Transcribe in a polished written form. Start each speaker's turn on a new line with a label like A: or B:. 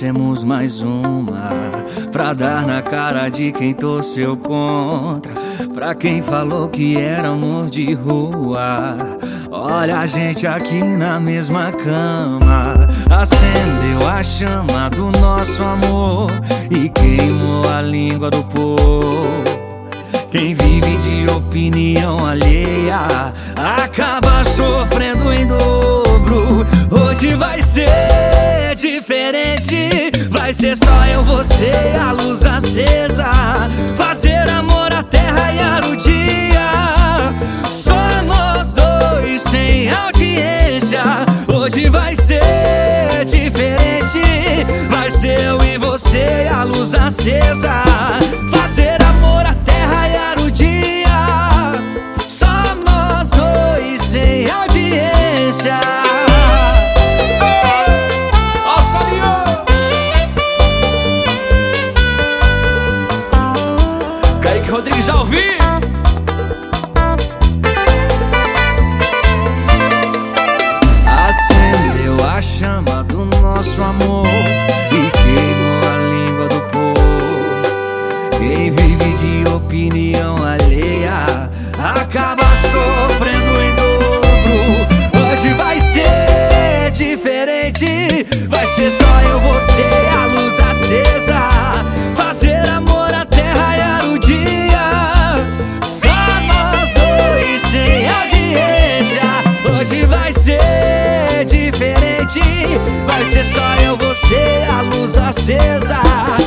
A: merecemos mais uma, pra dar na cara de quem torceu contra, pra quem falou que era amor de rua. Olha a gente aqui na mesma cama, acendeu a chama do nosso amor e queimou a língua do povo. Quem vive de opinião alheia acaba sofrendo em dobro. Hoje vai ser diferente, vai ser só eu, você, a luz acesa, fazer amor até raiar o dia. Só nós dois sem audiência. Hoje vai ser diferente, vai ser eu e você, a luz acesa, fazer amor até raiar o dia. Só nós dois sem audiência. Ó, Solinho! Kaique Rodrigues ao vivo. Acendeu a chama do nosso amor e queimou a língua do povo. Quem vive de opinião alheia acaba sofrendo em dobro. Hoje vai ser diferente, vai ser só eu, você, a luz acesa, fazer amor até raiar o dia. Só nós dois sem audiência. Hoje vai ser diferente, vai ser só eu, você, a luz acesa,